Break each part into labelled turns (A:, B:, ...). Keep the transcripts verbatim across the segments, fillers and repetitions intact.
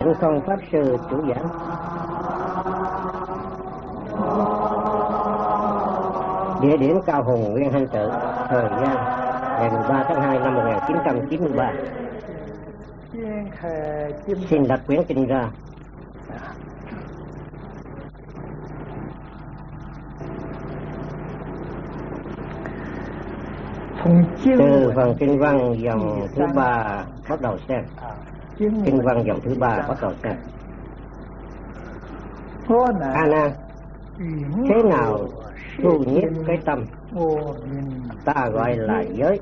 A: Tịnh Không Pháp Sư chủ giảng. Địa điểm Cao Hùng, Nguyên Hanh Tự. Thời gian ngày mười ba tháng hai năm một nghìn chín trăm chín mươi ba. Xin đặt quyển kinh ra. Từ phần kinh văn dòng thứ ba bắt đầu xem. Kinh văn dòng thứ ba bắt đầu xem. A Nan, thế nào thu nhiếp cái tâm ta gọi là giới?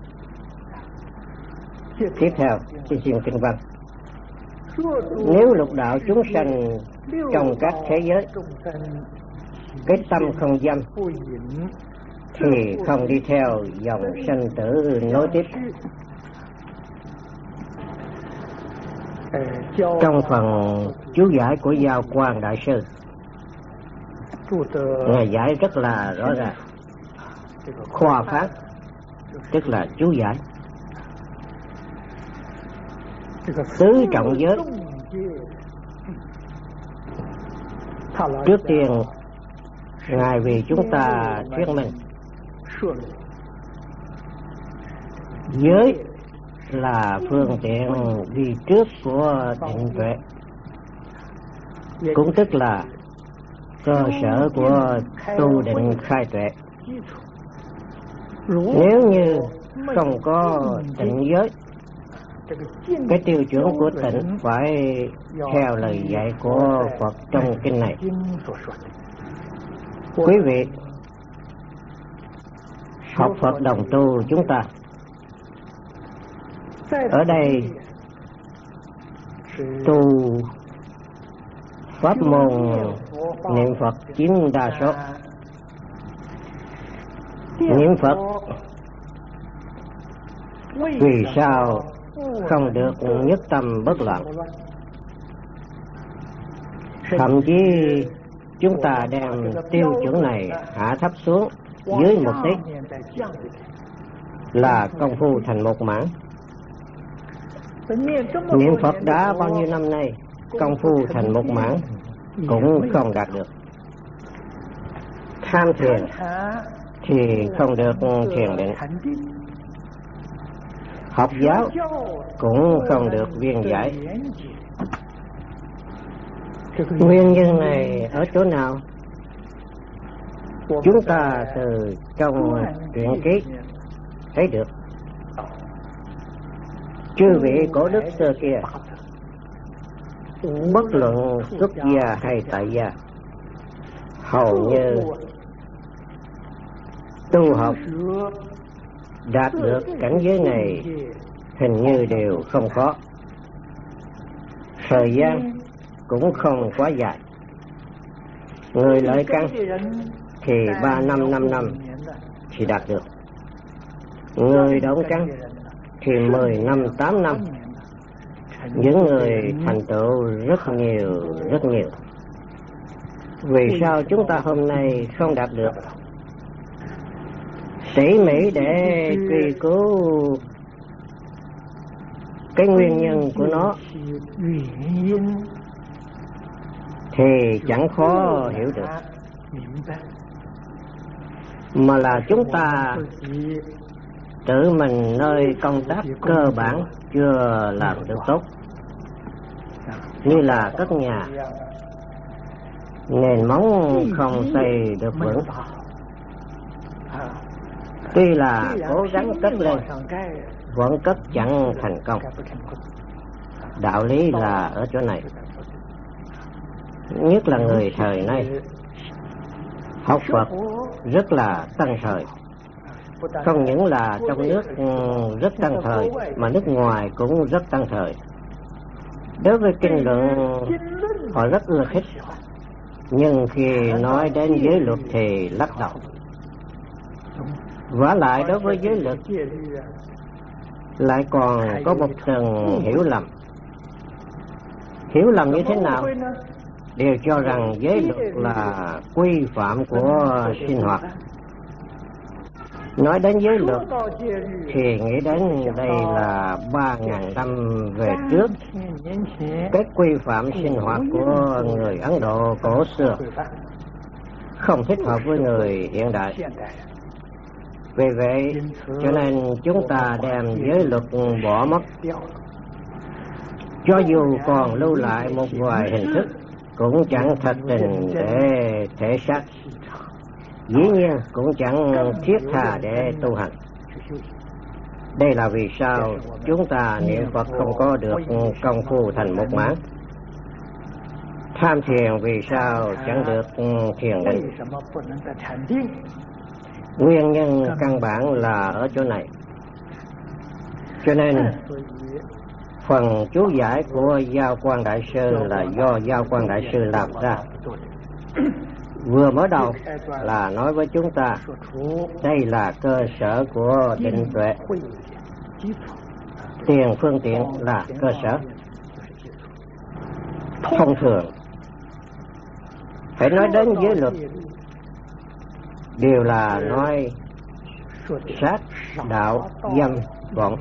A: Tiếp theo xin xin kinh văn. Nếu lục đạo chúng sanh trong các thế giới cái tâm không dâm thì không đi theo dòng sanh tử nối tiếp. Trong phần chú giải của Giao Quang Đại Sư, Ngài giải rất là rõ ràng. Khoa phán tức là chú giải. Tứ trọng giới, trước tiên Ngài vì chúng ta thuyết minh giới là phương tiện đi trước của tịnh tuệ, cũng tức là cơ sở của tu định khai tuệ. Nếu như không có tịnh giới, cái tiêu chuẩn của tịnh phải theo lời dạy của Phật trong kinh này. Quý vị học Phật đồng tu chúng ta ở đây tu pháp môn niệm Phật chiếm đa số. Niệm Phật vì sao không được nhất tâm bất loạn? Thậm chí chúng ta đem tiêu chuẩn này hạ thấp xuống dưới một tí là công phu thành một mảng. Niệm Phật đã bao nhiêu năm nay, công phu thành một mảng cũng không đạt được. Tham thiền thì không được thiền định, học giáo cũng không được viên giải. Nguyên nhân này ở chỗ nào? Chúng ta từ trong truyện ký thấy được. Chư vị cổ đức xưa kia, bất luận xuất gia hay tại gia, hầu như tu học đạt được cảnh giới này hình như đều không có. Thời gian cũng không quá dài. Người lợi căn thì ba năm năm năm thì đạt được. Người động căn thì mười năm tám năm. Những người thành tựu rất nhiều rất nhiều. Vì sao chúng ta hôm nay không đạt được? Tỉ mỉ để truy cứu cái nguyên nhân của nó thì chẳng khó hiểu được, mà là chúng ta tự mình nơi công tác cơ bản chưa làm được tốt. Như là cất nhà, nền móng không xây được vững, tuy là cố gắng cất lên vẫn cất chẳng thành công. Đạo lý là ở chỗ này. Nhất là người thời nay học Phật rất là tăng thời. Không những là trong nước rất tăng thời, mà nước ngoài cũng rất tăng thời. Đối với kinh luận họ rất ưa thích, nhưng khi nói đến giới luật thì lắc đầu. Vả lại đối với giới luật lại còn có một tầng hiểu lầm. Hiểu lầm như thế nào? Đều cho rằng giới luật là quy phạm của sinh hoạt. Nói đến giới luật thì nghĩ đến đây là ba ngàn năm về trước, cái quy phạm sinh hoạt của người Ấn Độ cổ xưa không thích hợp với người hiện đại. Vì vậy cho nên chúng ta đem giới luật bỏ mất. Cho dù còn lưu lại một vài hình thức cũng chẳng thật tình để thể xác, dĩ nhiên cũng chẳng thiết tha để tu hành. Đây là vì sao chúng ta niệm Phật không có được công phu thành một mãn. Tham thiền vì sao chẳng được thiền định. Nguyên nhân căn bản là ở chỗ này. Cho nên phần chú giải của Giao Quang Đại Sư là do Giao Quang Đại Sư làm ra. Vừa mở đầu là nói với chúng ta đây là cơ sở của định tuệ, tiền phương tiện là cơ sở. Thông thường phải nói đến giới luật đều là nói sát, đạo, dâm, vọng.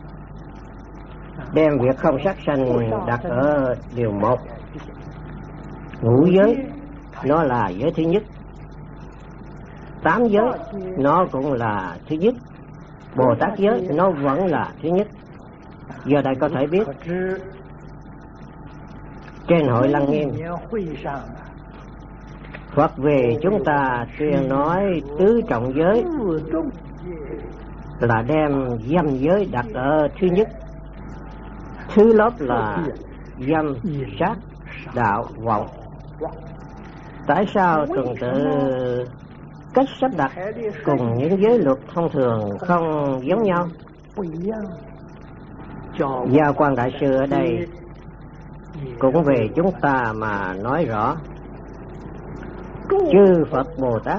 A: Đem việc không sát sanh đặt ở điều một. Ngũ giới nó là giới thứ nhất, tám giới nó cũng là thứ nhất, Bồ Tát giới nó vẫn là thứ nhất. Giờ đây có thể biết trên hội Lăng Nghiêm Phật về chúng ta tuyên nói tứ trọng giới là đem dâm giới đặt ở thứ nhất, thứ lớp là dâm, sát, đạo, vọng. Tại sao tuần tự cách sắp đặt cùng những giới luật thông thường không giống nhau? Giao Quang Đại Sư ở đây cũng về chúng ta mà nói rõ. Chư Phật Bồ Tát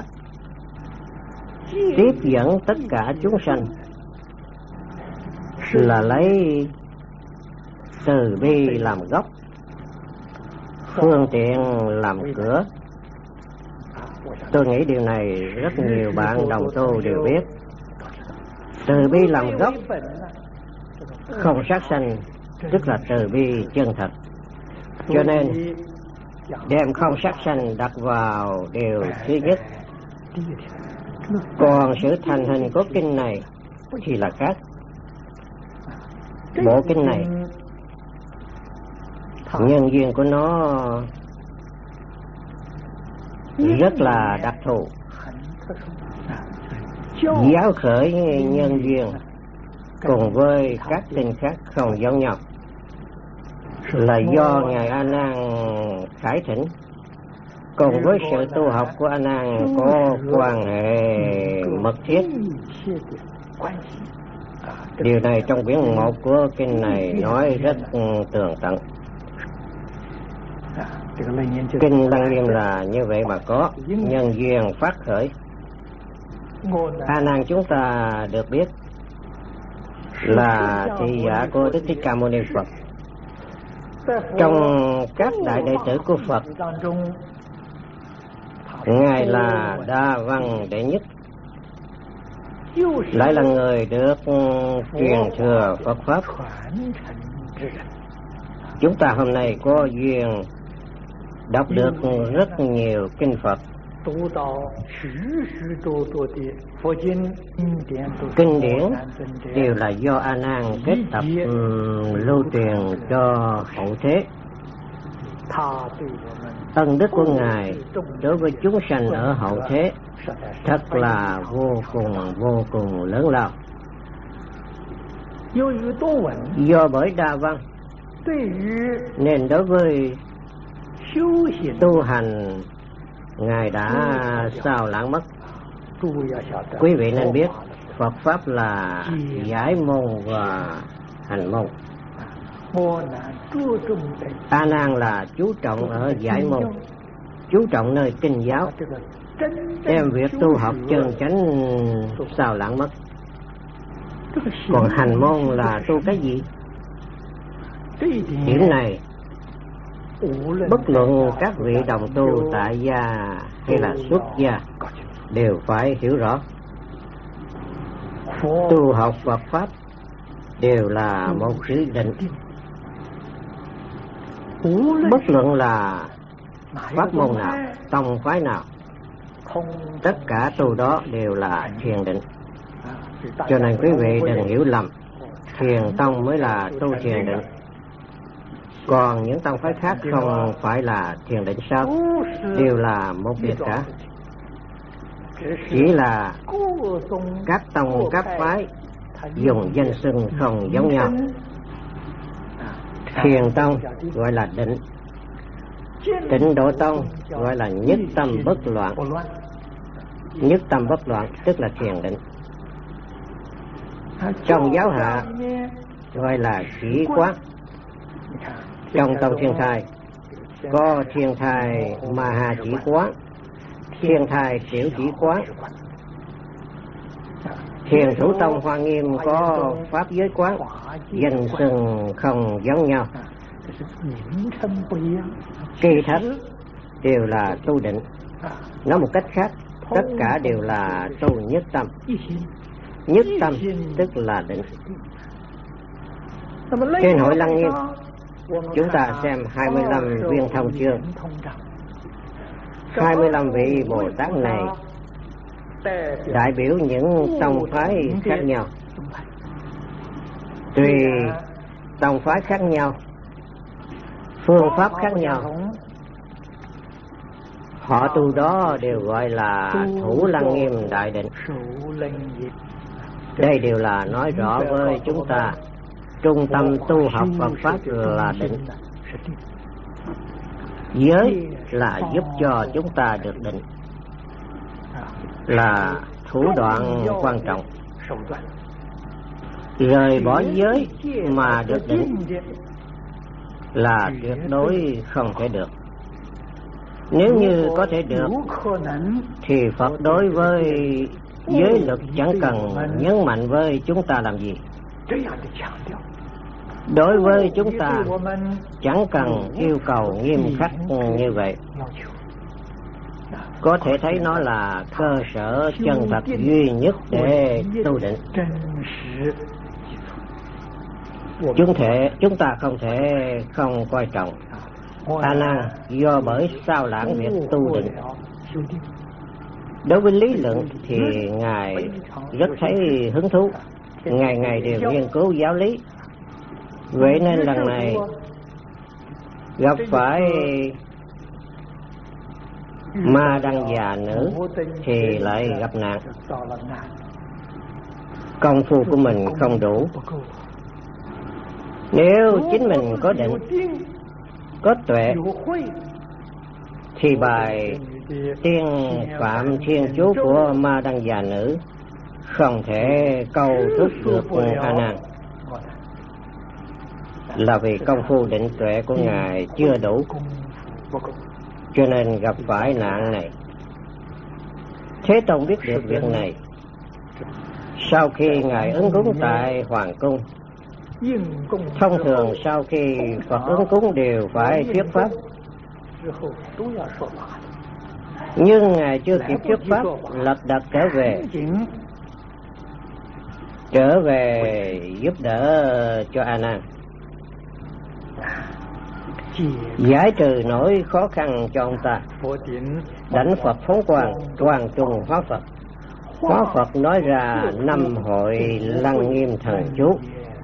A: tiếp dẫn tất cả chúng sanh là lấy từ bi làm gốc, phương tiện làm cửa. Tôi nghĩ điều này rất nhiều bạn đồng tu đều biết. Từ bi làm gốc, không sát sanh, tức là từ bi chân thật. Cho nên đem không sát sanh đặt vào điều thứ nhất. Còn sự thành hình của kinh này thì là khác. Bộ kinh này nhân duyên của nó rất là đặc thù. Giáo khởi nhân duyên cùng với các kinh khác không giống nhau, là do Ngài A Nan khải thỉnh cùng với sự tu học của A Nan có quan hệ mật thiết. Điều này trong quyển một của kinh này nói rất tường tận. Kinh Lăng Nghiêm là như vậy mà có nhân duyên phát khởi. A Nan chúng ta được biết là thị giả của Đức Thích Ca Mâu Ni Phật. Trong các đại đệ tử của Phật, Ngài là đa văn đệ nhất, lại là người được truyền thừa Phật Pháp. Chúng ta hôm nay có duyên đọc được rất nhiều kinh Phật. Kinh điển đều là do A Nan kết tập um, lưu truyền cho hậu thế. Ân đức của Ngài đối với chúng sanh ở hậu thế thật là vô cùng vô cùng lớn lao. Do bởi đa văn nên đối với tu hành Ngài đã sao lãng mất. Quý vị nên biết Phật Pháp là giải môn và hành môn. A Nan là chú trọng ở giải môn, chú trọng nơi kinh giáo, đem việc tu học chân chánh sao lãng mất. Còn hành môn là tu cái gì? Điểm này bất luận các vị đồng tu tại gia hay là xuất gia đều phải hiểu rõ. Tu học Phật Pháp đều là một sự định. Bất luận là pháp môn nào, tông phái nào, tất cả tu đó đều là thiền định. Cho nên quý vị đừng hiểu lầm, thiền tông mới là tu thiền định, còn những tông phái khác không phải là thiền định sao? Đều là một việc cả. Chỉ là các tông các phái dùng danh xưng không giống nhau. Thiền tông gọi là định, Tịnh Độ tông gọi là nhất tâm bất loạn. Nhất tâm bất loạn tức là thiền định. Trong giáo hạ gọi là chỉ quán. Trong tông Thiên Thai có Thiên Thai Ma Ha chỉ quán, Thiên Thai Tiểu chỉ quán. Thiền Thủ tông Hoa Nghiêm có pháp giới quán, danh xưng không giống nhau. Kỳ thật đều là tu định. Nói một cách khác, tất cả đều là tu nhất tâm. Nhất tâm tức là định. Trên hội Lăng Nghiêm, chúng ta xem hai mươi lăm viên thông chương. hai mươi lăm vị Bồ Tát này đại biểu những tông phái khác nhau. Tùy tông phái khác nhau, phương pháp khác nhau, họ tu đó đều gọi là Thủ Lăng Nghiêm đại định. Đây đều là nói rõ với chúng ta trung tâm tu học Phật Pháp là định. Giới là giúp cho chúng ta được định, là thủ đoạn quan trọng. Rời bỏ giới mà được định là tuyệt đối không thể được. Nếu như có thể được thì Phật đối với giới lực chẳng cần nhấn mạnh với chúng ta làm gì. Đối với chúng ta chẳng cần yêu cầu nghiêm khắc như vậy. Có thể thấy nó là cơ sở chân thật duy nhất để tu định. Chúng thể chúng ta không thể không coi trọng A Nan do bởi sao lãng việc tu định. Đối với lý luận thì ngài rất thấy hứng thú, ngày ngày đều nghiên cứu giáo lý. Vậy nên lần này gặp phải Ma Đăng già nữ thì lại gặp nạn. Công phu của mình không đủ. Nếu chính mình có định, có tuệ thì bài Tiên Phạm Thiên Chú của Ma Đăng già nữ không thể câu thúc được A Nan, là vì công phu định tuệ của ngài chưa đủ, cho nên gặp phải nạn này. Thế Tông biết được việc này sau khi ngài ứng cúng tại hoàng cung. Thông thường sau khi Phật ứng cúng đều phải thuyết pháp, nhưng ngài chưa kịp thuyết pháp, lật đật trở về trở về giúp đỡ cho A Nan, giải trừ nỗi khó khăn cho ông ta. Đánh Phật phóng quang, quang trung hóa Phật. Hóa Phật nói ra năm hội Lăng Nghiêm thần chú.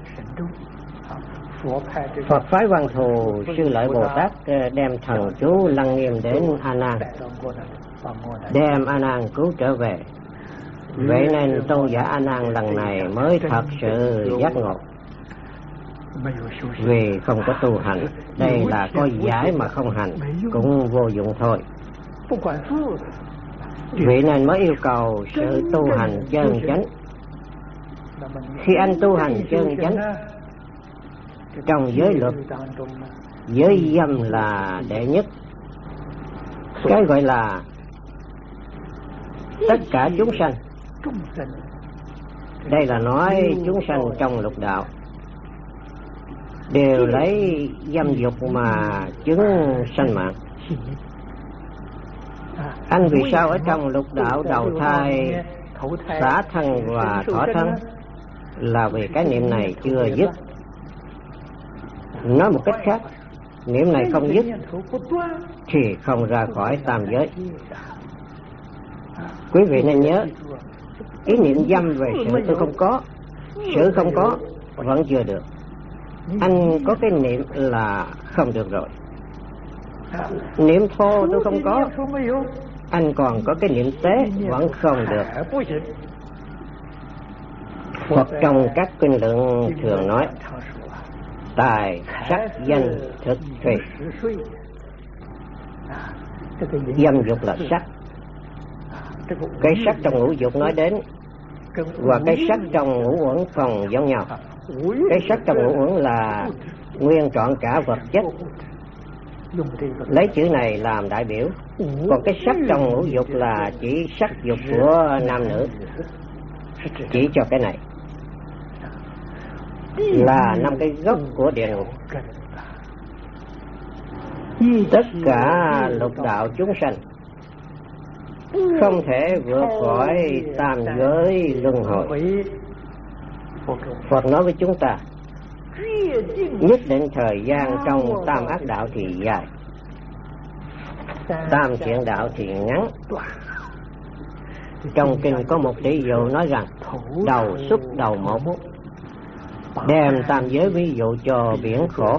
A: Phật phái Văn Thù Sư Lợi Bồ Tát đem thần chú Lăng Nghiêm đến A Nan, đem A Nan cứu trở về. Vậy nên tôn giả A Nan lần này mới thật sự giác ngộ. Vì không có tu hành, đây là có giải mà không hành cũng vô dụng thôi. Vậy nên mới yêu cầu sự tu hành chân chánh. Khi anh tu hành chân chánh, trong giới luật, giới dâm là đệ nhất. Cái gọi là tất cả chúng sanh, đây là nói chúng sanh trong lục đạo đều lấy dâm dục mà chứng sanh mạng. Anh vì sao ở trong lục đạo đầu thai xả thân và thọ thân là vì cái niệm này chưa dứt. Nói một cách khác, niệm này không dứt thì không ra khỏi tam giới. Quý vị nên nhớ, ý niệm dâm về sự tôi không có, sự không có vẫn chưa được. Anh có cái niệm là không được rồi. Niệm thô tôi không có, anh còn có cái niệm tế vẫn không được. Hoặc trong các kinh luận thường nói tài sắc danh thực thùy. Dâm dục là sắc. Cái sắc trong ngũ dục nói đến và cái sắc trong ngũ uẩn không giống nhau. Cái sắc trong ngũ uẩn là nguyên trọn cả vật chất, lấy chữ này làm đại biểu. Còn cái sắc trong ngũ dục là chỉ sắc dục của nam nữ, chỉ cho cái này là năm cái gốc của địa ngục. Tất cả lục đạo chúng sanh không thể vượt khỏi tam giới luân hồi. Phật nói với chúng ta, nhất định thời gian trong tam ác đạo thì dài, tam thiện đạo thì ngắn. Trong kinh có một tỷ dụ nói rằng đầu xúc đầu một, đem tam giới ví dụ cho biển khổ.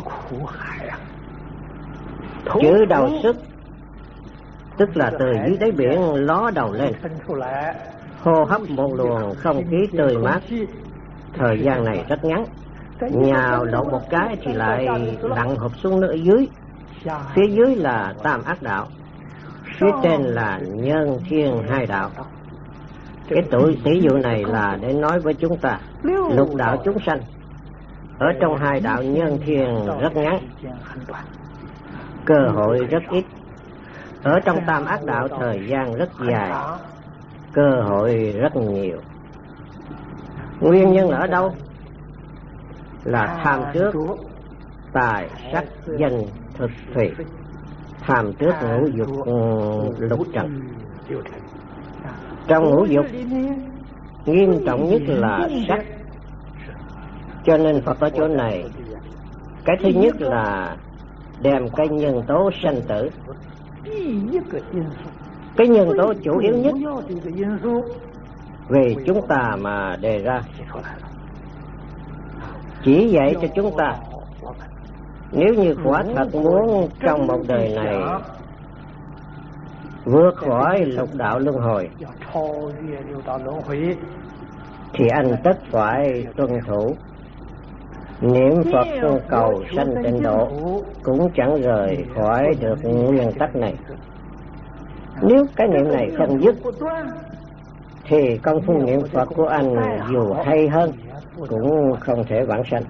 A: Chữ đầu xúc tức là từ dưới đáy biển ló đầu lên, hô hấp một luồng không khí tươi mát. Thời gian này rất ngắn, nhào lộn một cái thì lại lặn hụp xuống nước dưới. Phía dưới là tam ác đạo, phía trên là nhân thiên hai đạo. Cái tuổi tỷ dụ này là để nói với chúng ta, lục đạo chúng sanh ở trong hai đạo nhân thiên rất ngắn, cơ hội rất ít. Ở trong tam ác đạo thời gian rất dài, cơ hội rất nhiều. Nguyên nhân ở đâu? Là tham trước tài sắc danh thực thùy, tham trước ngũ dục lục trần. Trong ngũ dục nghiêm trọng nhất là sắc, cho nên Phật ở chỗ này cái thứ nhất là đem cái nhân tố sanh tử, cái nhân tố chủ yếu nhất vì chúng ta mà đề ra, chỉ dạy cho chúng ta nếu như quả thật muốn trong một đời này vượt khỏi lục đạo luân hồi thì anh tất phải tuân thủ niệm Phật cầu sanh tịnh độ, cũng chẳng rời khỏi được nguyên tắc này. Nếu cái niệm này không dứt thì công phu niệm Phật của anh dù hay hơn cũng không thể vãng sanh.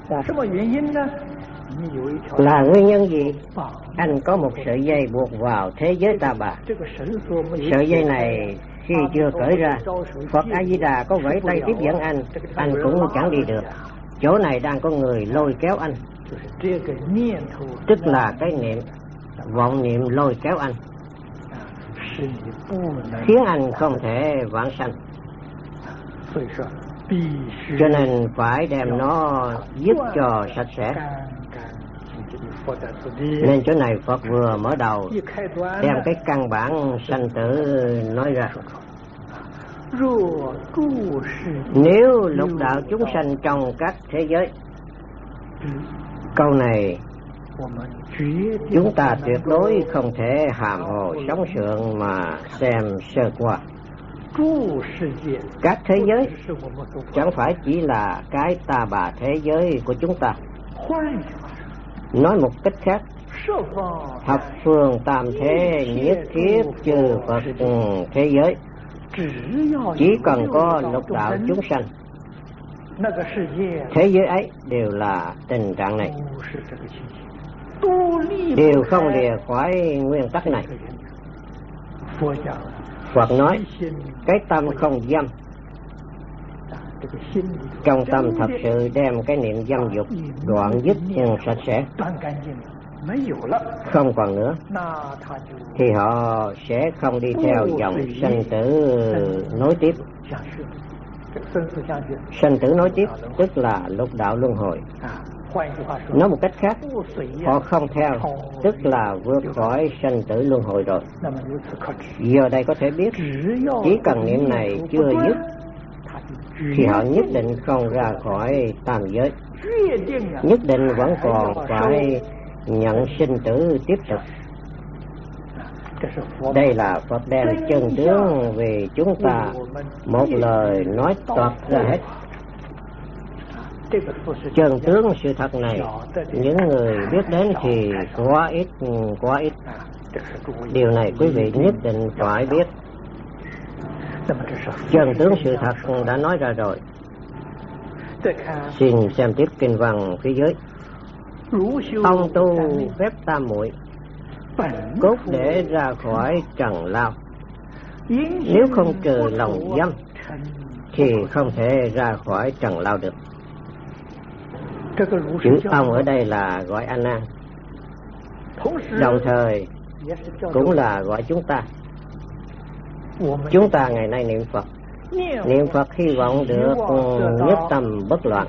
A: Là nguyên nhân gì? Anh có một sợi dây buộc vào thế giới ta bà. Sợi dây này khi chưa cởi ra, Phật A Di Đà có vẫy tay tiếp dẫn anh, anh cũng chẳng đi được. Chỗ này đang có người lôi kéo anh, tức là cái niệm vọng niệm lôi kéo anh, khiến anh không thể vãng sanh. Cho nên phải đem nó dứt cho sạch sẽ. Nên chỗ này Phật vừa mở đầu đem cái căn bản sanh tử nói ra. Nếu lục đạo chúng sanh trong các thế giới, câu này chúng ta tuyệt đối không thể hàm hồ sống sượng mà xem sơ qua. Các thế giới chẳng phải chỉ là cái ta bà thế giới của chúng ta. Nói một cách khác, thập phương tam thế nhất thiết chư Phật thế giới, chỉ cần có lục đạo chúng sanh, thế giới ấy đều là tình trạng này, đều không lìa khỏi nguyên tắc này. Phật nói cái tâm không dâm, trong tâm thật sự đem cái niệm dâm dục đoạn dứt sạch sẽ. không còn nữa, thì họ sẽ không đi theo dòng sanh tử nối tiếp. Sanh tử nối tiếp tức là lục đạo luân hồi. Nói một cách khác, họ không theo, tức là vượt khỏi sanh tử luân hồi rồi. Giờ đây có thể biết, chỉ cần niệm này chưa dứt, thì họ nhất định không ra khỏi tam giới, nhất định vẫn còn phải nhận sinh tử tiếp tục. Đây là Phật đem chân tướng về chúng ta một lời nói toạc ra hết. Chân tướng sự thật này, những người biết đến thì quá ít, quá ít. Điều này quý vị nhất định phải biết. Chân tướng sự thật đã nói ra rồi. Xin xem tiếp kinh văn phía dưới. Ông tu phép tam muội, cốt để ra khỏi trần lao. Nếu không trừ lòng dâm thì không thể ra khỏi trần lao được. Chữ ông ở đây là gọi A Nan, đồng thời cũng là gọi chúng ta. Chúng ta ngày nay niệm Phật, niệm Phật hy vọng được nhất tâm bất loạn.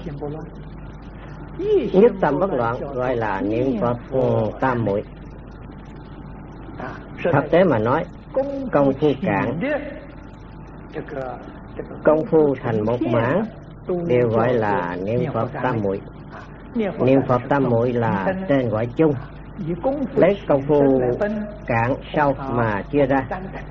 A: Nhất tâm bất loạn gọi là niệm Phật tam muội. Thực tế mà nói, công phu cạn, công phu thành một mãn đều gọi là niệm Phật tam muội. Niệm Phật tam muội là tên gọi chung, lấy công phu cạn sâu mà chia ra.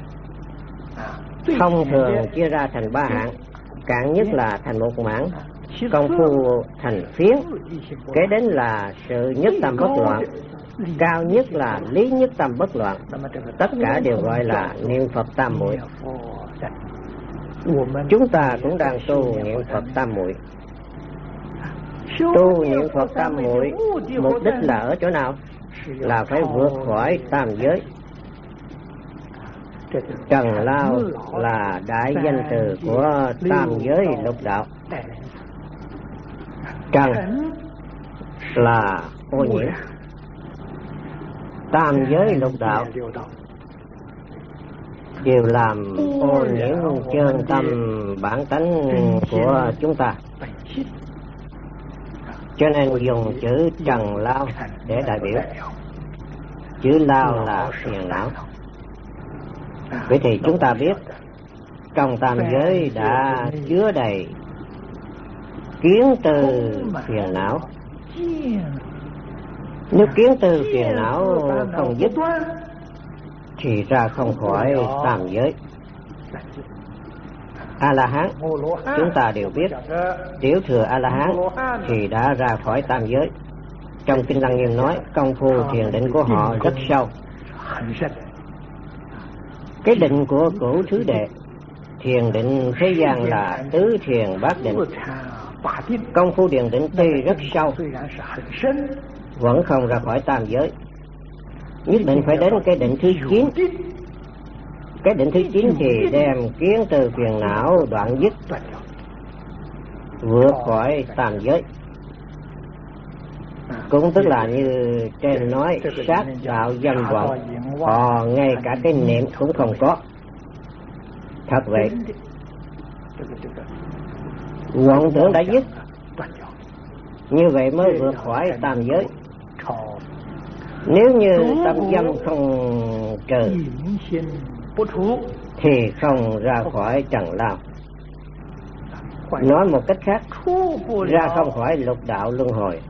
A: Thông thường chia ra thành ba hạng. Cạn nhất là thành một mãn, công phu thành phiến, kế đến là sự nhất tâm bất loạn, cao nhất là lý nhất tâm bất loạn. Tất cả đều gọi là niệm Phật tam muội. Chúng ta cũng đang tu niệm Phật tam muội. Tu niệm Phật tam muội mục đích là ở chỗ nào? Là phải vượt khỏi tam giới. Trần lao là đại danh từ của tam giới lục đạo. Trần là ô nhiễm, tam giới lục đạo đều làm ô nhiễm chân tâm bản tánh của chúng ta. Cho nên dùng chữ trần lao để đại biểu. Chữ lao là phiền não. Vậy thì chúng ta biết trong tam giới đã chứa đầy kiến tư phiền não. Nếu kiến tư phiền não không dứt thì ra không khỏi tam giới. A-la-hán chúng ta đều biết, tiểu thừa A-la-hán thì đã ra khỏi tam giới. Trong kinh Lăng Nghiêm nói công phu thiền định của họ rất sâu. Cái định của cửu thứ đệ, thiền định thế gian là tứ thiền bát định. Công phu thiền định tuy rất sâu, vẫn không ra khỏi tam giới. Nhất định phải đến cái định thứ chín. Cái định thứ chín thì đem kiến từ phiền não đoạn dứt, vượt khỏi tam giới. Cũng tức là như trên nói, sát đạo dâm vọng, họ ngay cả cái niệm cũng không có. Thật vậy, vọng tưởng đã dứt, như vậy mới vượt khỏi tam giới. Nếu như tâm dâm không trừ thì không ra khỏi trần lao. Nói một cách khác, ra không khỏi lục đạo luân hồi.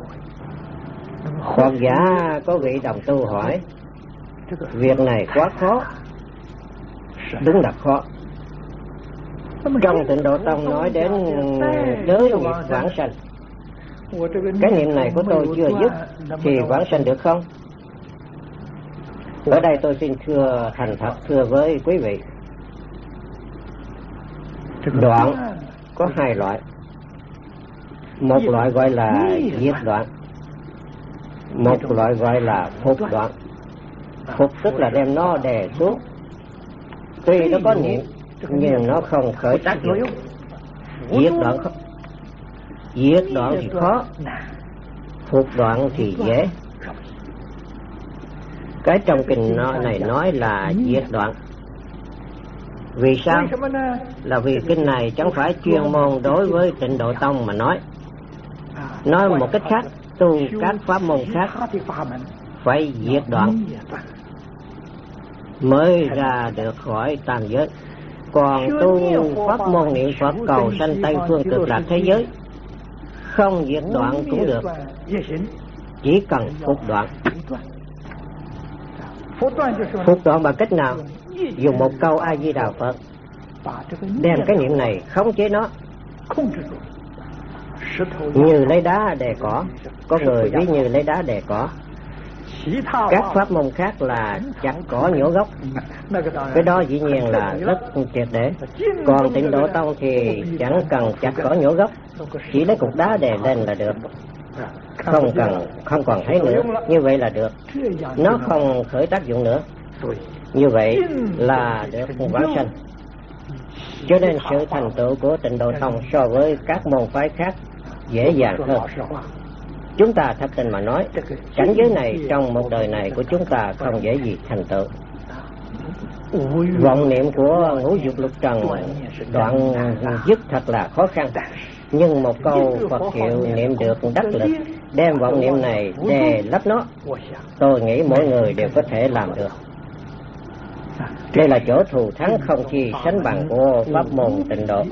A: Hoặc giả có vị đồng tu hỏi, việc này quá khó. Đúng là khó. Trong Tịnh Độ Tông nói đến đới nghiệp vãng sanh. Cái niệm này của tôi chưa dứt thì vãng sanh được không? Ở đây tôi xin thưa thành thật thưa với quý vị, đoạn có hai loại. Một loại gọi là diệt đoạn, một loại gọi là phục đoạn. Phục tức là đem nó đè xuống. Tuy nó có niệm nhưng nó không khởi tác dụng. Diệt đoạn khó. Diệt đoạn thì khó, phục đoạn thì dễ. Cái trong kinh này nói là diệt đoạn. Vì sao? Là vì kinh này chẳng phải chuyên môn đối với Tịnh Độ Tông mà nói. Nói một cách khác, tu các pháp môn khác phải diệt đoạn mới ra được khỏi tam giới. Còn tu pháp môn niệm Phật cầu sanh Tây Phương Cực Lạc thế giới, không diệt đoạn cũng được, chỉ cần phục đoạn. Phục đoạn bằng cách nào? Dùng một câu A Di Đà Phật, đem cái niệm này khống chế nó, như lấy đá đè cỏ. Có người ví như lấy đá đè cỏ. Các pháp môn khác là chặt cỏ nhổ gốc, cái đó dĩ nhiên là rất triệt để. Còn Tịnh Độ Tông thì chẳng cần chặt cỏ nhổ gốc, chỉ lấy cục đá đè lên là được, không cần không còn thấy nữa, như vậy là được, nó không khởi tác dụng nữa, như vậy là được vãng sanh. Cho nên sự thành tựu của Tịnh Độ Tông so với các môn phái khác dễ dàng hơn. Chúng ta thật tình mà nói, cảnh giới này trong một đời này của chúng ta không dễ gì thành tựu. Vọng niệm của ngũ dục lục trần đoạn dứt thật là khó khăn, nhưng một câu Phật hiệu niệm được đắc lực, đem vọng niệm này đè lấp nó, tôi nghĩ mỗi người đều có thể làm được. Đây là chỗ thù thắng không chi sánh bằng của pháp môn Tịnh Độ.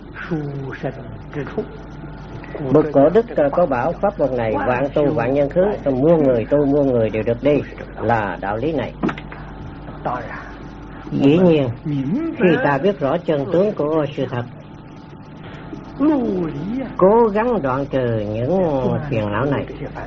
A: Bậc cổ đức có bảo pháp môn này vạn tu vạn nhân khứ, muôn người tu muôn người đều được đi, là đạo lý này. Dĩ nhiên, khi ta biết rõ chân tướng của sự thật, cố gắng đoạn trừ những phiền não này,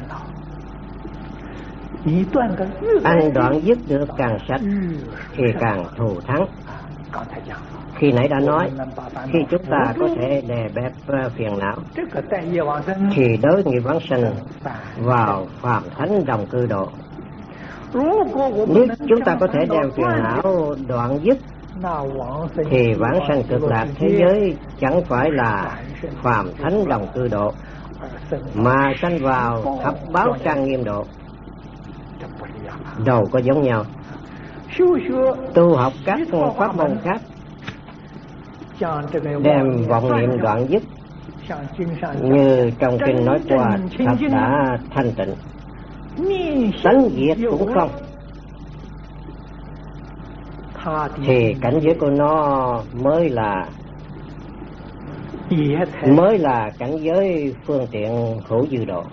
A: anh đoạn dứt được càng sạch thì càng thù thắng. Khi nãy đã nói, khi chúng ta có thể đè bẹp phiền não, thì đối nghiệp vãng sanh vào phàm thánh đồng cư độ. Nếu chúng ta có thể đem phiền não đoạn dứt, thì vãng sanh Cực Lạc thế giới chẳng phải là phàm thánh đồng cư độ, mà sanh vào thập báo trang nghiêm độ. Đâu có giống nhau. Tu học các pháp môn khác, đem vọng niệm đoạn dứt, như trong kinh nói qua, thật đã thanh tịnh, tánh diệt cũng không, thì cảnh giới của nó mới là mới là cảnh giới phương tiện hữu dư độ.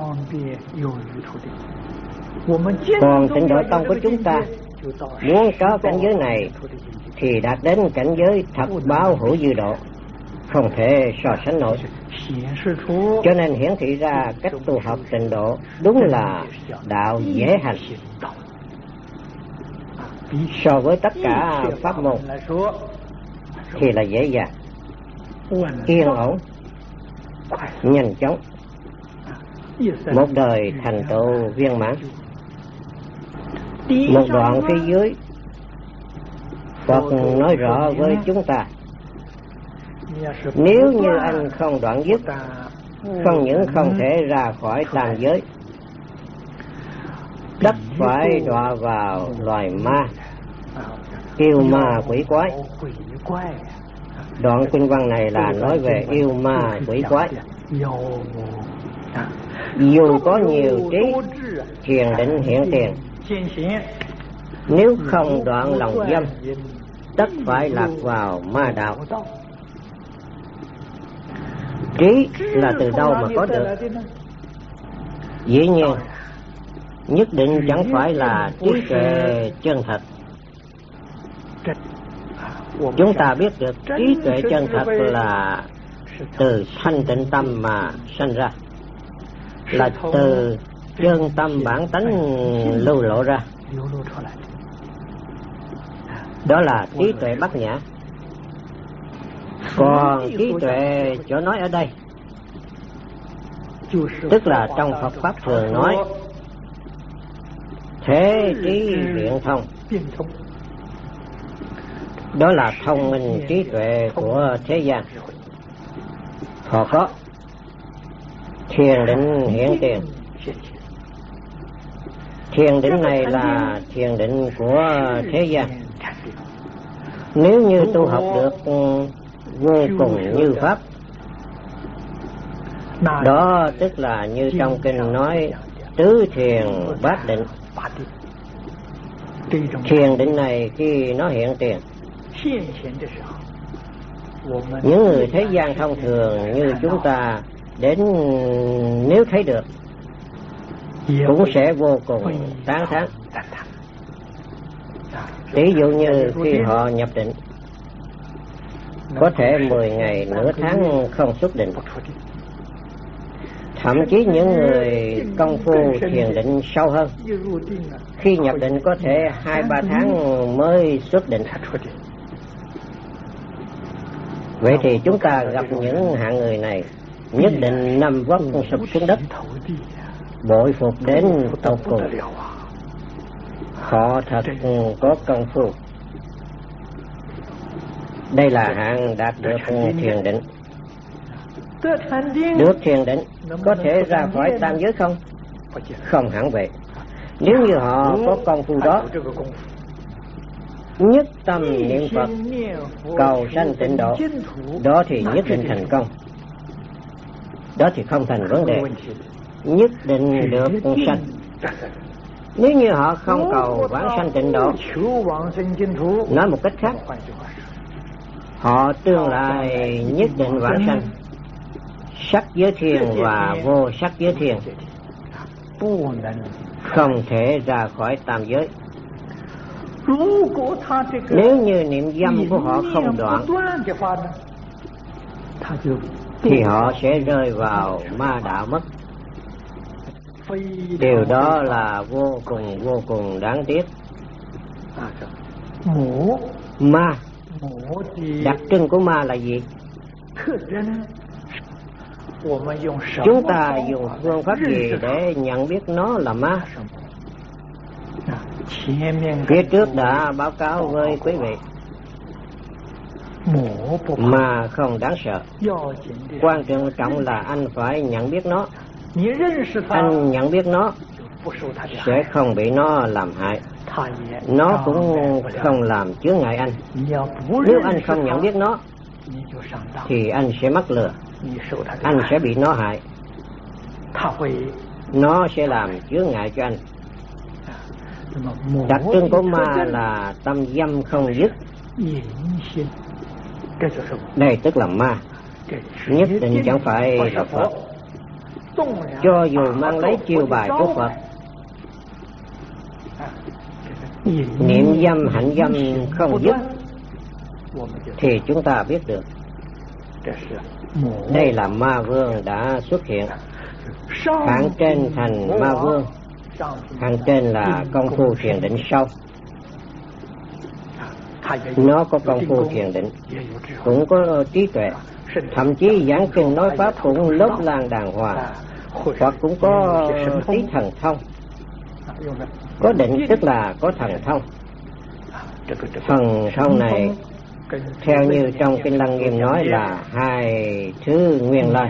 A: Còn Tịnh Độ Tông của chúng ta muốn có cảnh giới này thì đạt đến cảnh giới thập báo hữu dư độ, không thể so sánh nổi. Cho nên hiển thị ra cách tu học Tịnh Độ đúng là đạo dễ hành, so với tất cả pháp môn thì là dễ dàng, yên ổn, nhanh chóng, một đời thành tựu viên mãn. Một đoạn phía dưới, Phật nói rõ với chúng ta, nếu như anh không đoạn dứt, không những không thể ra khỏi tam giới, tất phải đọa vào loài ma, yêu ma quỷ quái. Đoạn kinh văn này là nói về yêu ma quỷ quái. Dù có nhiều trí thiền định hiện tiền, nếu không đoạn lòng dâm, tất phải lạc vào ma đạo. Trí là từ đâu mà có được? Dĩ nhiên, nhất định chẳng phải là trí tuệ chân thật. Chúng ta biết được trí tuệ chân thật là từ thanh tịnh tâm mà sanh ra, là từ chân tâm bản tánh lưu lộ ra. Đó là trí tuệ bát nhã. Còn trí tuệ chỗ nói ở đây, tức là trong Phật Pháp thường nói thế trí biện thông, đó là thông minh trí tuệ của thế gian. Họ có thiền định hiện tiền, Thiền định này là thiền định của thế gian. Nếu như tu học được vô cùng như pháp, đó tức là như trong kinh nói tứ thiền bát định. Thiền định này khi nó hiện tiền, những người thế gian thông thường như chúng ta đến nếu thấy được cũng sẽ vô cùng tán thán. Ví dụ như khi họ nhập định, có thể mười ngày nửa tháng không xuất định. Thậm chí những người công phu thiền định sâu hơn, khi nhập định có thể hai ba tháng mới xuất định. Vậy thì chúng ta gặp những hạng người này nhất định nằm vấp sụp xuống đất, bội phục đến tột cùng. Họ thật có công phu. Đây là hạng đạt được thiền định. Được thiền định có thể ra khỏi tam giới không? Không hẳn vậy. Nếu như họ có công phu đó, nhất tâm niệm Phật cầu sanh tịnh độ, đó thì nhất định thành công. Đó thì không thành vấn đề, nhất định được sanh. Nếu như họ không cầu vãng sanh tịnh độ, nói một cách khác, họ tương lai nhất định vãng sanh sắc giới thiền và vô sắc giới thiền, không thể ra khỏi tam giới. Nếu như niệm dâm của họ không đoạn, thì họ sẽ rơi vào ma đạo mất. Điều đó là vô cùng vô cùng đáng tiếc. Ma, đặc trưng của ma là gì? Chúng ta dùng phương pháp gì để nhận biết nó là ma? Phía trước đã báo cáo với quý vị, ma không đáng sợ. Quan trọng là anh phải nhận biết nó. Anh nhận biết nó sẽ không bị nó làm hại, nó cũng không làm chướng ngại anh. Nếu anh không nhận biết nó thì anh sẽ mắc lừa, anh sẽ bị nó hại, nó sẽ làm chướng ngại cho anh. Đặc trưng của ma là tâm dâm không dứt. Đây tức là ma, nhất định chẳng phải là Phật. Cho dù mang lấy chiêu bài của Phật, niệm dâm hạnh dâm không dứt, thì chúng ta biết được đây là ma vương đã xuất hiện. Hạng trên thành ma vương, hạng trên là công phu thiền định sâu. Nó có công phu thiền định, cũng có trí tuệ, thậm chí giảng kinh nói pháp cũng lớp lan đàng hoàng, hoặc cũng có tí thần thông. Có định tức là có thần thông. Thần thông này theo như trong kinh Lăng Nghiêm nói là hai thứ nguyên lai.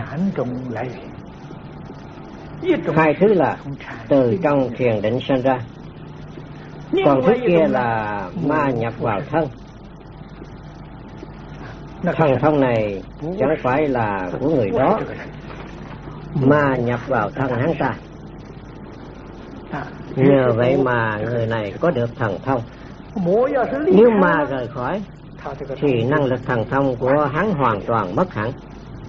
A: Hai thứ là từ trong thiền định sinh ra, còn thứ kia là ma nhập vào thân. Thần thông này chẳng phải là của người đó, ma nhập vào thân hắn ta. Nhờ vậy mà người này có được thần thông. Nếu ma rời khỏi thì năng lực thần thông của hắn hoàn toàn mất hẳn.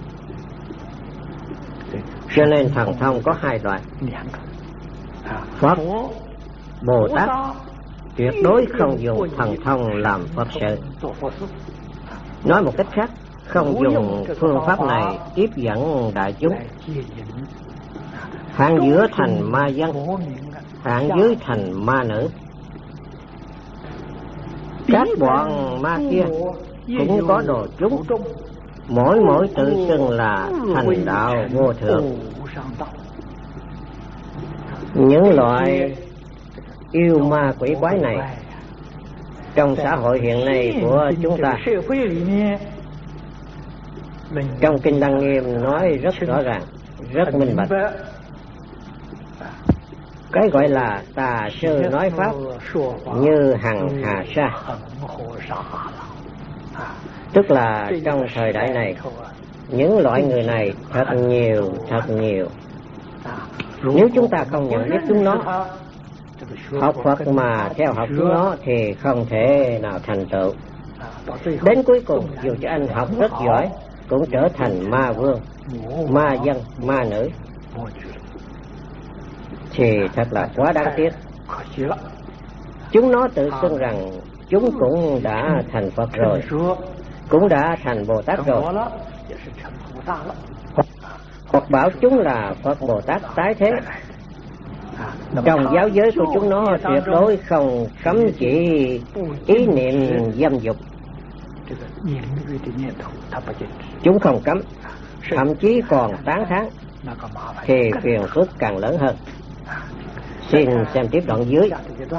A: Cho nên thần thông có hai loại. Phật, Bồ Tát tuyệt đối không dùng thần thông làm Phật sự. Nói một cách khác, không dùng phương pháp này tiếp dẫn đại chúng. Hạng giữa thành ma dân, hạng dưới thành ma nữ. Các bọn ma kia cũng có đồ chúng, mỗi mỗi tự xưng là thành đạo vô thượng. Những loại yêu ma quỷ quái này trong xã hội hiện nay của chúng ta, trong kinh Lăng Nghiêm nói rất rõ ràng, rất minh bạch. Cái gọi là tà sư nói pháp như hằng hà sa, tức là trong thời đại này những loại người này thật nhiều thật nhiều. Nếu chúng ta không nhận biết chúng nó, học Phật mà theo học chúng nó thì không thể nào thành tựu. Đến cuối cùng dù cho anh học rất giỏi cũng trở thành ma vương, ma dân, ma nữ, thì thật là quá đáng tiếc. Chúng nó tự xưng rằng chúng cũng đã thành Phật rồi, cũng đã thành Bồ Tát rồi, hoặc bảo chúng là Phật Bồ Tát tái thế. Trong giáo giới của chúng nó tuyệt đối không cấm chỉ ý niệm dâm dục, chúng không cấm, thậm chí còn tán thán, thì phiền phức càng lớn hơn. Xin xem tiếp đoạn dưới.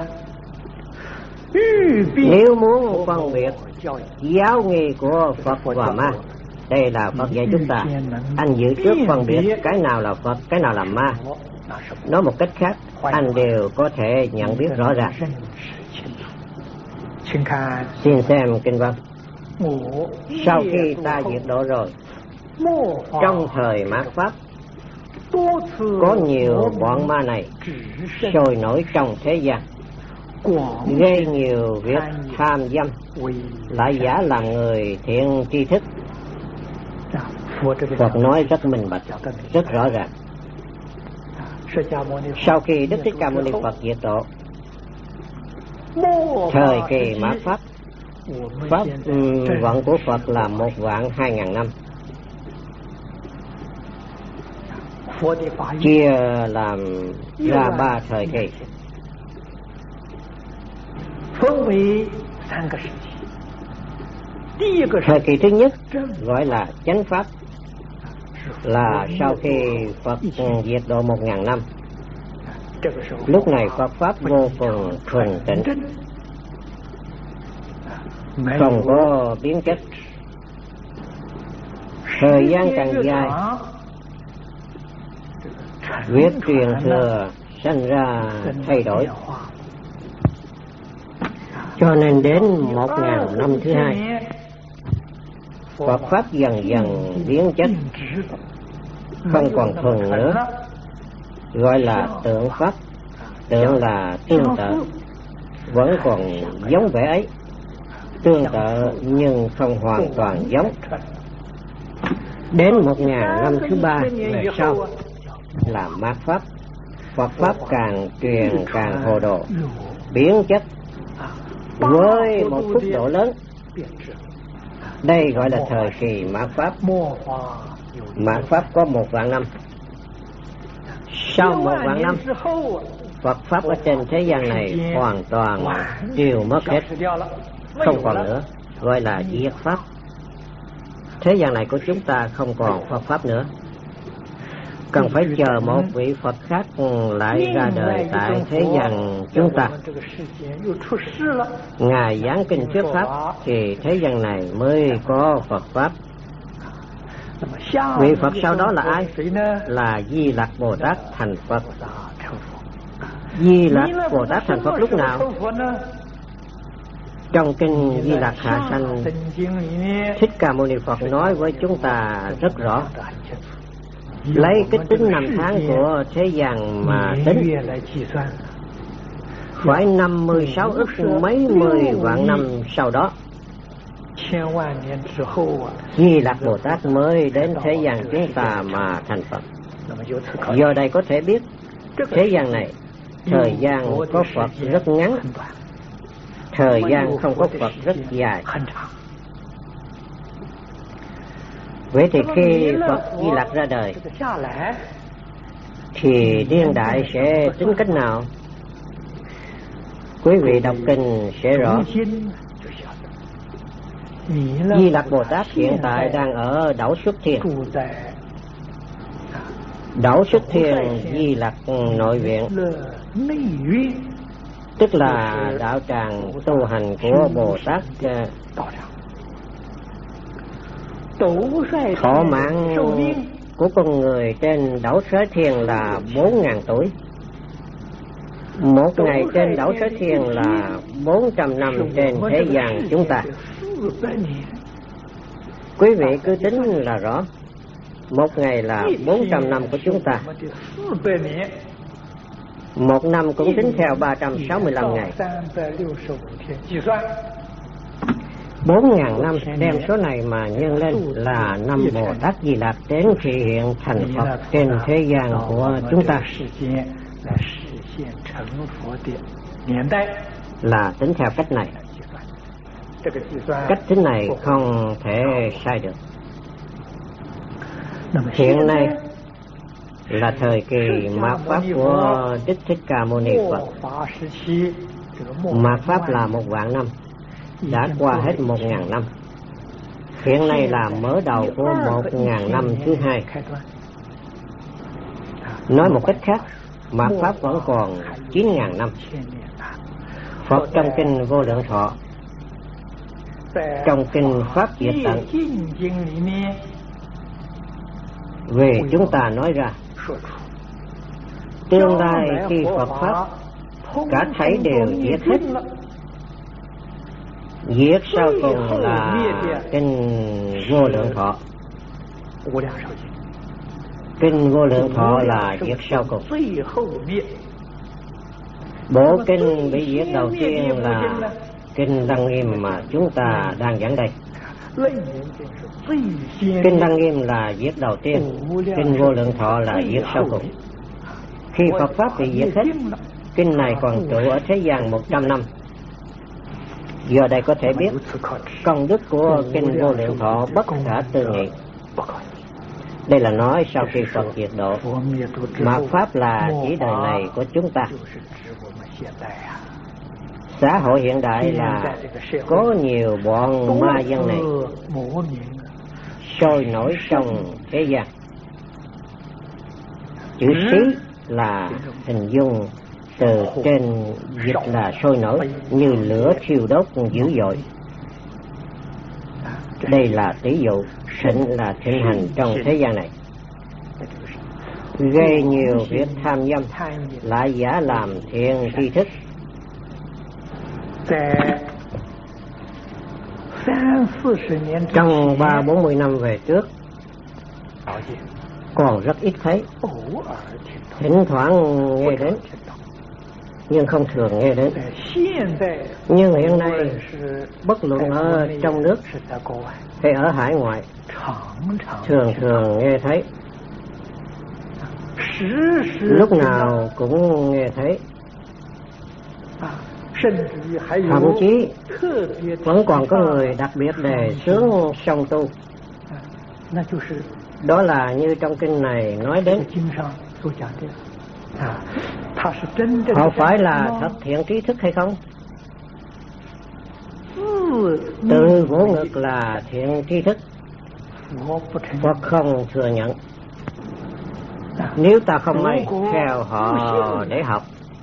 A: Nếu muốn phân biệt giáo nghi của Phật và ma, đây là Phật dạy chúng ta, anh dự trước phân biệt cái nào là Phật, cái nào là ma. Nói một cách khác, anh đều có thể nhận biết rõ ràng. Xin xem kinh văn. Sau khi ta diệt độ rồi, trong thời mạt Pháp, có nhiều bọn ma này sôi nổi trong thế gian, gây nhiều việc tham dâm, lại giả làm người thiện tri thức. Phật nói rất minh bạch, rất rõ ràng. Sau khi Đức Thích Ca Mâu Ni Phật diệt độ, thời kỳ mạt Pháp, Pháp um, vận của Phật là một vạn hai ngàn năm, chia làm ra ba thời kỳ. Thời kỳ thứ nhất gọi là chánh Pháp, là sau khi Phật diệt độ một ngàn năm. Lúc này Phật Pháp vô cùng thuần tịnh, không có biến chất. Thời gian càng dài, việc truyền thừa sinh ra thay đổi, cho nên đến một ngàn năm thứ hai, Phật Pháp dần dần biến chất, không còn thuần nữa, gọi là tượng Pháp. Tượng là tương tự, vẫn còn giống vẻ ấy, tương tự nhưng không hoàn toàn giống. Đến một ngàn năm thứ ba về sau là mạt Pháp. Phật Pháp càng truyền càng hồ đồ, biến chất với một mức độ lớn. Đây gọi là thời kỳ mạt Pháp. Mạt Pháp có một vạn năm. Sau một vạn năm, Phật Pháp ở trên thế gian này hoàn toàn đều mất hết, không còn nữa, gọi là diệt Pháp. Thế gian này của chúng ta không còn Phật Pháp nữa, cần phải chờ một vị Phật khác lại ra đời tại thế gian chúng ta. Ngài giảng kinh thuyết Pháp thì thế gian này mới có Phật Pháp. Vị Phật sau đó là ai? Là Di Lặc Bồ Tát thành Phật. Di Lặc Bồ Tát thành Phật lúc nào? Trong kinh Di Lặc Hạ Sanh, Thích Ca Mâu Ni Phật nói với chúng ta rất rõ. Lấy cái tính năm tháng của thế gian mà tính, phải năm mươi sáu ức mấy mươi vạn năm sau đó, Di Lặc Bồ Tát mới đến thế gian chúng ta mà thành Phật. Do đây có thể biết thế gian này thời gian có Phật rất ngắn, thời gian không có Phật rất dài. Vậy thì khi Phật Di Lặc ra đời thì niên đại sẽ tính cách nào? Quý vị đọc kinh sẽ rõ. Di Lặc Bồ Tát hiện tại đang ở đảo Xuất Thiên. Đảo Xuất Thiên Di Lặc nội viện, tức là đạo tràng tu hành của Bồ Tát. Thọ mạng của con người trên đảo Xuất Thiên là bốn ngàn tuổi. Một ngày trên đảo Sở Thiên là bốn trăm năm trên thế gian chúng ta. Quý vị cứ tính là rõ. Một ngày là bốn trăm năm của chúng ta. Một năm cũng tính theo ba trăm sáu mươi lăm ngày. Bốn ngàn năm đem số này mà nhân lên là năm Bồ Tát Di Lặc đến khi hiện thành Phật trên thế gian của chúng ta. Là tính theo cách này. Cách tính này không thể sai được. Hiện nay là thời kỳ mạt pháp của Đức Thích Ca Mâu Ni Phật. Mạt pháp là một vạn năm, đã qua hết một ngàn năm. Hiện nay là mở đầu của một ngàn năm thứ hai. Nói một cách khác, mạt pháp vẫn còn chín ngàn năm. Phật trong kinh Vô Lượng Thọ, trong kinh Pháp Diệt Tận, về chúng ta nói ra tương lai khi Phật Pháp cả thảy đều diệt hết. Diệt sau cùng là kinh Vô Lượng Thọ. Kinh Vô Lượng Thọ là diệt sau cùng. Bộ kinh bị diệt đầu tiên là kinh Lăng Nghiêm mà chúng ta đang giảng đây. Kinh Lăng Nghiêm là diệt đầu tiên, kinh Vô Lượng Thọ là diệt sau cùng. Khi Phật Pháp bị diệt hết, kinh này còn trụ ở thế gian một trăm năm. Do đây có thể biết công đức của kinh Vô Lượng Thọ bất khả tư nghị. Đây là nói sau khi Phật diệt độ, mạt pháp là chỉ đời này của chúng ta. Xã hội hiện đại là có nhiều bọn ma dân này sôi nổi trong thế gian. Chữ xí là hình dung từ trên dịch là sôi nổi, như lửa thiêu đốt dữ dội. Đây là tỷ dụ thịnh là thịnh hành trong thế gian này, gây nhiều việc tham dâm, lại giả làm thiện tri thức. Trong ba bốn mươi năm về trước còn rất ít thấy, thỉnh thoảng nghe đến nhưng không thường nghe đến. Nhưng hiện nay bất luận ở trong nước hay ở hải ngoại, thường thường nghe thấy, lúc nào cũng nghe thấy. Thậm chí vẫn còn có người đặc biệt đề xướng song tu. Đó là như trong kinh này nói đến, họ phải là thật thiện trí thức hay không? Tự vỗ ngực là thiện tri thức, Phật không thừa nhận. Nếu ta không may theo họ để học,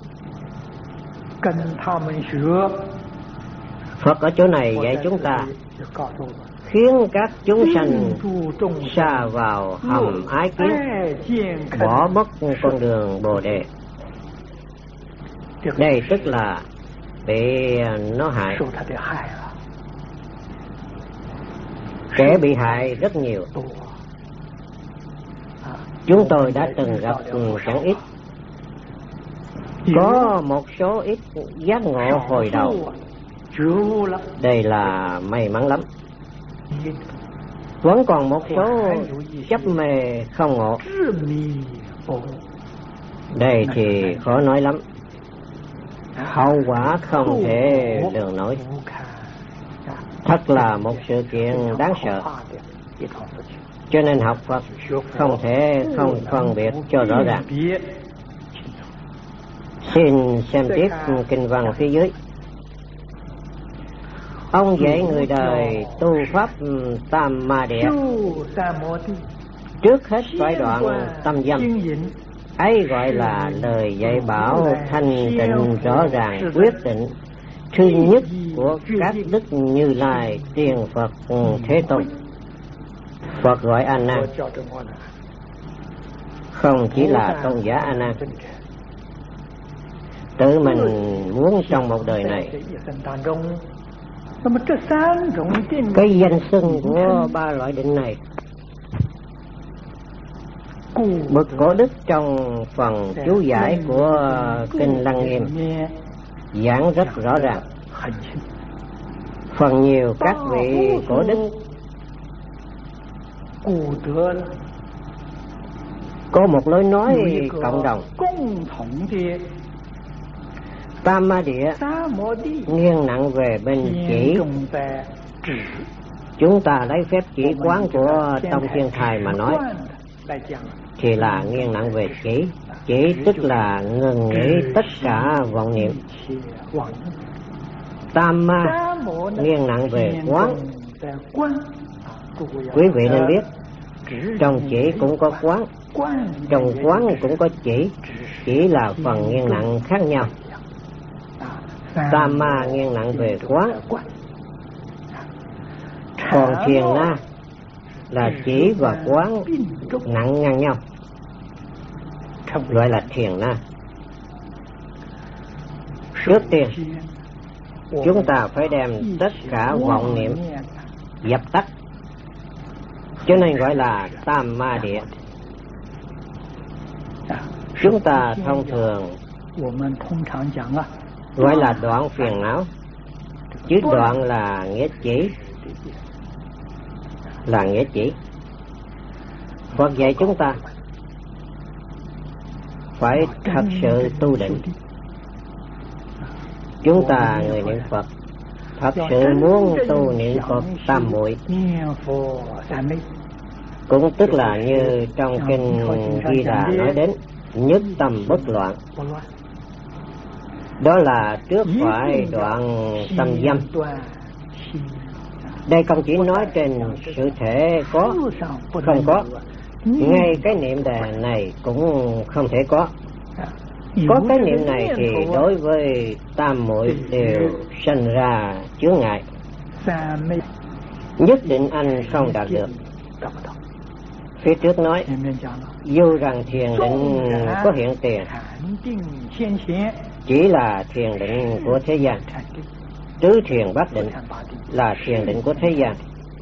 A: Phật ở chỗ này dạy chúng ta khiến các chúng sanh sa vào hầm ái kiến, bỏ mất con đường Bồ Đề. Đây tức là bị nó hại. Kẻ bị hại rất nhiều. Chúng tôi đã từng gặp chẳng ít. Có một số ít giác ngộ hồi đầu. Đây là may mắn lắm. Vẫn còn một số chấp mê không ngộ. Đây thì khó nói lắm. Hậu quả không thể lường nổi. Thật là một sự kiện đáng sợ. Cho nên học Phật không thể không phân biệt cho rõ ràng. Xin xem tiếp kinh văn phía dưới. Ông dạy người đời tu pháp tam ma địa, trước hết phải đoạn tâm dâm. Ấy gọi là lời dạy bảo thanh tịnh rõ ràng quyết định thứ nhất của các đức Như Lai tiên Phật Thế Tôn. Phật gọi A Nan, không chỉ là tôn giả A Nan. tự mình muốn trong một đời này. Cái danh xưng của ba loại định này, bậc cổ đức trong phần chú giải của kinh Lăng Nghiêm giảng rất rõ ràng. Phần nhiều các vị cổ đức có một lối nói cộng đồng. Tam Ma Địa nghiêng nặng về bên chỉ. Chúng ta lấy phép chỉ quán của Tông Thiên Thầy mà nói thì là nghiêng nặng về chỉ. Chỉ tức là ngừng nghĩ tất cả vọng niệm. Tam Ma nghiêng nặng về quán. Quý vị nên biết, trong chỉ cũng có quán, trong quán cũng có chỉ. Chỉ là phần nghiêng nặng khác nhau. Tam Ma nghiêng nặng về quán, còn Thiền Na là chỉ và quán nặng ngang nhau, gọi là Thiền Na. Trước tiên chúng ta phải đem tất cả vọng niệm dập tắt, cho nên gọi là Tam Ma Địa. Chúng ta thông thường gọi là đoạn phiền não, chứ đoạn là nghĩa chỉ, là nghĩa chỉ. Phật dạy chúng ta phải thật sự tu định. Chúng ta người niệm Phật thật sự muốn tu niệm Phật tam muội, cũng tức là như trong kinh Di Đà nói đến nhất tâm bất loạn. Đó là trước phải đoạn tâm dâm. Đây không chỉ nói trên sự thể có, không có, ngay cái niệm đề này cũng không thể có. Có cái niệm này thì đối với tam muội đều sanh ra chướng ngại, nhất định anh không đạt được. Phía trước nói dù rằng thiền định có hiện tiền, chỉ là thiền định của thế gian. Tứ thiền bát định là thiền định của thế gian.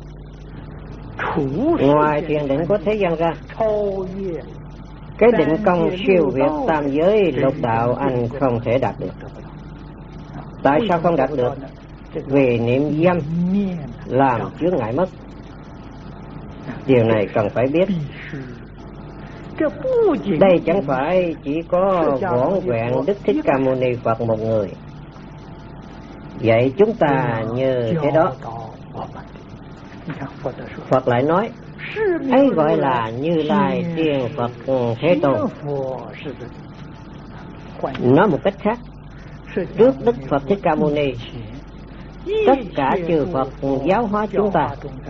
A: Ngoài thiền định của thế gian ra, cái định công siêu việt tam giới lục đạo anh không thể đạt được. Tại sao không đạt được? Vì niệm dâm làm chướng ngại mất. Điều này cần phải biết. Đây chẳng phải chỉ có vỏn vẹn Đức Thích Ca Mâu Ni Phật một người vậy chúng ta như thế đó. Phật lại nói ấy gọi là Như Lai Tiên Phật Thế Tôn. Nói một cách khác, trước Đức Phật Thích Ca Mâu Ni, tất cả chư Phật giáo hóa chúng ta,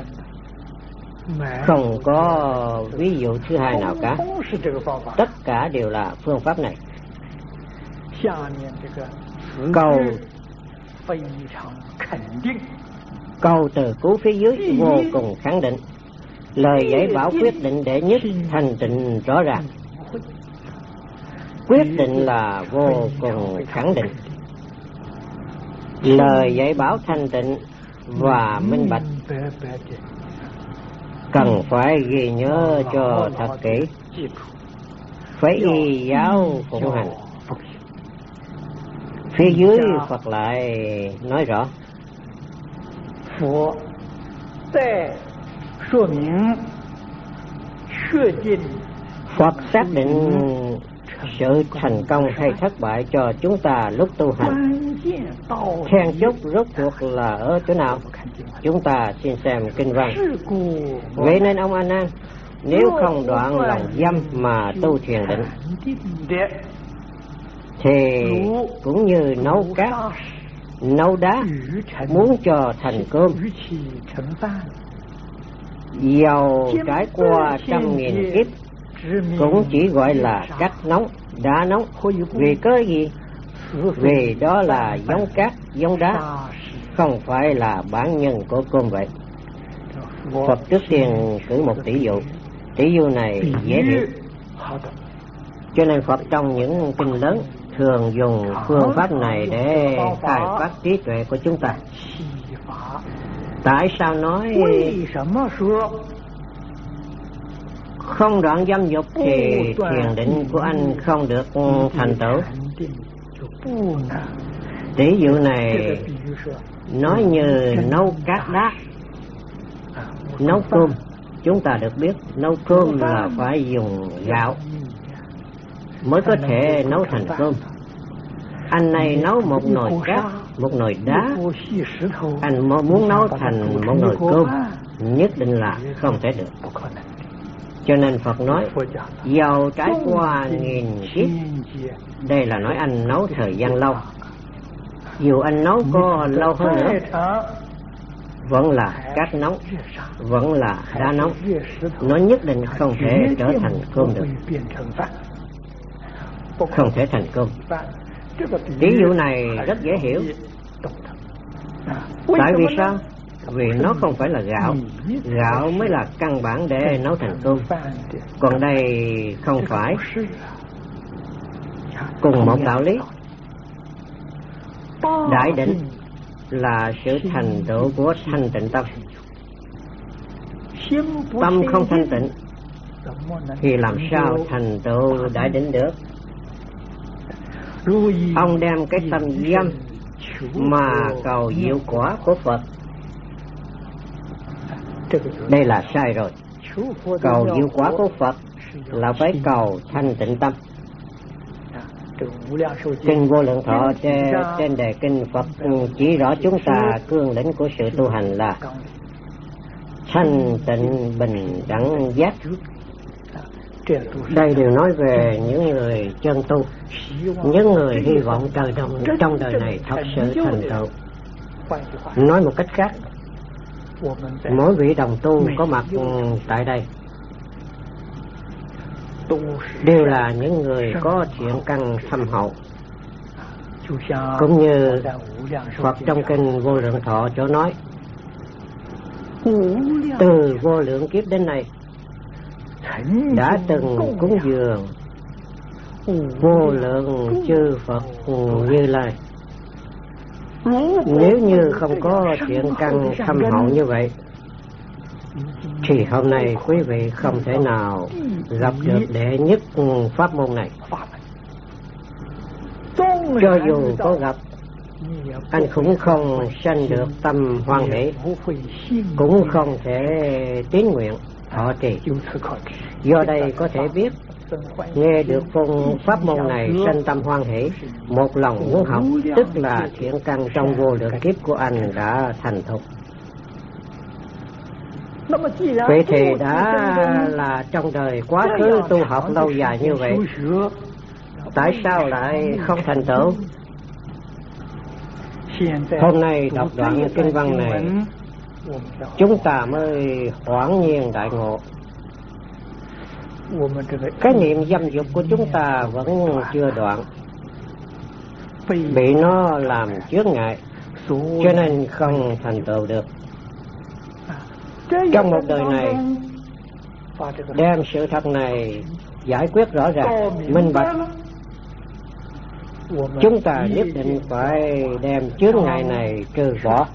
A: không có ví dụ thứ hai nào cả. Tất cả đều là phương pháp này. Câu câu từ cứu phía dưới vô cùng khẳng định. Lời dạy bảo quyết định đệ nhất, thành tịnh rõ ràng. Quyết định là vô cùng khẳng định. Lời dạy bảo thanh tịnh và minh bạch, cần phải ghi nhớ cho thật kỹ. Phải y giáo phụng hành. Phía dưới Phật lại nói rõ. Phật xác định sự thành công hay thất bại cho chúng ta lúc tu hành. Then chốt rốt cuộc là ở chỗ nào? Chúng ta xin xem kinh văn. Vậy nên ông A Nan, nếu không đoạn lòng dâm mà tu thiền định thì cũng như nấu cát, nấu đá muốn cho thành cơm. Dầu trải qua trăm nghìn kiếp cũng chỉ gọi là cát nóng, đá nóng. Vì cớ gì? Vì đó là giống cát, giống đá, không phải là bản nhân của cơm vậy. Phật trước tiên cử một tỷ dụ. Tỷ dụ này dễ hiểu, cho nên Phật trong những kinh lớn thường dùng phương pháp này để khai phát trí tuệ của chúng ta. Tại sao nói không đoạn dâm dục thì thiền định của anh không được thành tựu? Tỷ dụ này nói như nấu cát đá, nấu cơm. Chúng ta được biết nấu cơm là phải dùng gạo mới có thể nấu thành cơm. Anh này nấu một nồi cát, một nồi đá, anh muốn nấu thành một nồi cơm nhất định là không thể được. Cho nên Phật nói dầu trải qua nghìn kiếp, đây là nói anh nấu thời gian lâu. Dù anh nấu có lâu hơn nữa, vẫn là cát nóng, vẫn là đá nóng, nó nhất định không thể trở thành cơm được, không thể thành cơm. Ví dụ này rất dễ hiểu. Tại vì sao? Vì nó không phải là gạo, gạo mới là căn bản để nấu thành cơm, còn đây không phải. Cùng một đạo lý, đại định là sự thành tựu của thanh tịnh tâm. Tâm không thanh tịnh thì làm sao thành tựu đại định được? Ông đem cái tâm dâm mà cầu diệu quả của Phật, đây là sai rồi. Cầu diệu quả của Phật là phải cầu thanh tịnh tâm. Kinh Vô Lượng Thọ trên, trên đề kinh Phật chỉ rõ chúng ta cương lĩnh của sự tu hành là thanh tịnh bình đẳng giác. Đây đều nói về những người chân tu, những người hy vọng trời trong, trong đời này thật sự thành tựu. Nói một cách khác, mỗi vị đồng tu có mặt tại đây đều là những người có thiện căn thâm hậu, cũng như Phật trong kinh Vô Lượng Thọ chỗ nói, từ vô lượng kiếp đến nay đã từng cúng dường vô lượng chư Phật Như Lai. Nếu như không có thiện căn thâm hậu như vậy thì hôm nay quý vị không thể nào gặp được đệ nhất pháp môn này. Cho dù có gặp, anh cũng không sanh được tâm hoan hỷ, cũng không thể tín nguyện thọ trì. Do đây có thể biết, nghe được phương pháp môn này sanh tâm hoan hỷ, một lòng muốn học, tức là thiện căn trong vô lượng kiếp của anh đã thành thục. Vậy thì đã là trong đời quá khứ tu học lâu dài như vậy, tại sao lại không thành tựu? Hôm nay đọc đoạn kinh văn này, chúng ta mới hoảng nhiên đại ngộ. Cái niệm dâm dục của chúng ta vẫn chưa đoạn, bị nó làm chướng ngại, cho nên không thành tựu được. Trong một đời này, đem sự thật này giải quyết rõ ràng, minh bạch, chúng ta nhất định phải đem chướng ngại này trừ bỏ.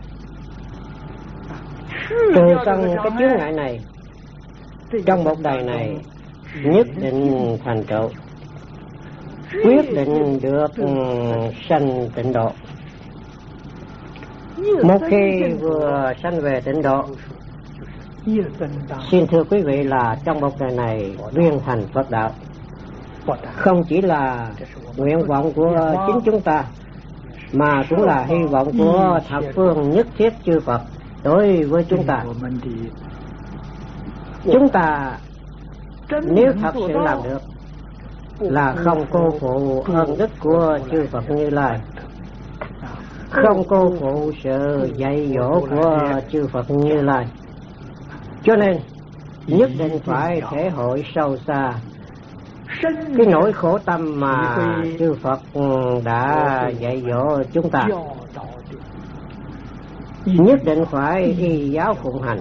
A: Trừ xong cái chướng ngại này, trong một đời này nhất định thành tựu, quyết định được sanh tịnh độ. Một khi vừa sanh về tịnh độ, xin thưa quý vị là trong một đời này duyên thành Phật đạo. Không chỉ là nguyện vọng của chính chúng ta, mà cũng là hy vọng của thập phương nhất thiết chư Phật đối với chúng ta. Chúng ta nếu thật sự làm được là không cô phụ ơn đức của chư Phật Như Lai, không cô phụ sự dạy dỗ của chư Phật Như Lai. Cho nên nhất định phải thể hội sâu xa cái nỗi khổ tâm mà chư Phật đã dạy dỗ chúng ta. Nhất định phải y giáo phụng hành.